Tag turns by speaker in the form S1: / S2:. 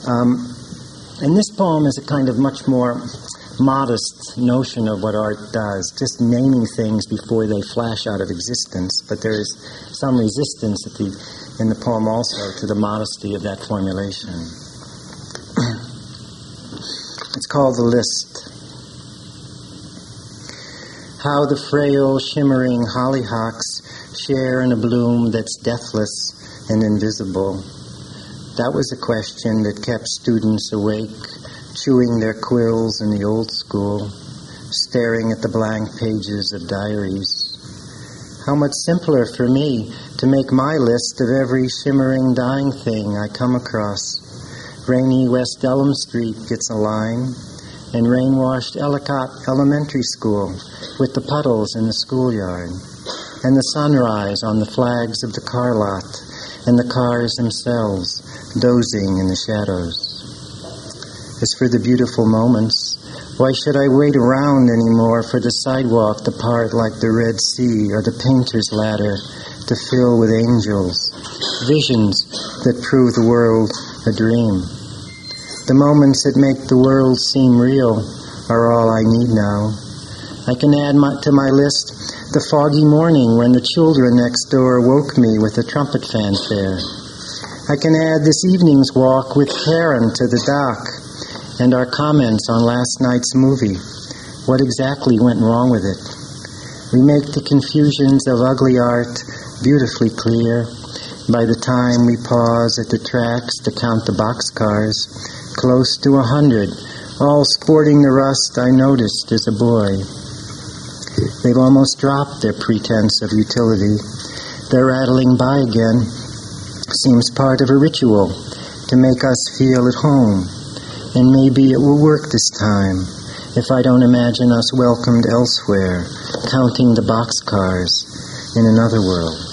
S1: And this poem is a kind of much more modest notion of what art does, just naming things before they flash out of existence. But there is some resistance in the poem also to the modesty of that formulation. It's called The List. How the frail, shimmering hollyhocks share in a bloom that's deathless and invisible. That was a question that kept students awake, chewing their quills in the old school, staring at the blank pages of diaries. How much simpler for me to make my list of every shimmering, dying thing I come across. Rainy West Elm Street gets a line, and rain-washed Ellicott Elementary School with the puddles in the schoolyard, and the sunrise on the flags of the car lot, and the cars themselves dozing in the shadows. As for the beautiful moments, why should I wait around anymore for the sidewalk to part like the Red Sea or the painter's ladder to fill with angels, visions that prove the world a dream? The moments that make the world seem real are all I need now. I can add to my list the foggy morning when the children next door woke me with a trumpet fanfare. I can add this evening's walk with Karen to the dock and our comments on last night's movie. What exactly went wrong with it? We make the confusions of ugly art beautifully clear by the time we pause at the tracks to count the boxcars, close to 100, all sporting the rust I noticed as a boy. They've almost dropped their pretense of utility. Their rattling by again seems part of a ritual to make us feel at home. And maybe it will work this time if I don't imagine us welcomed elsewhere, counting the boxcars in another world.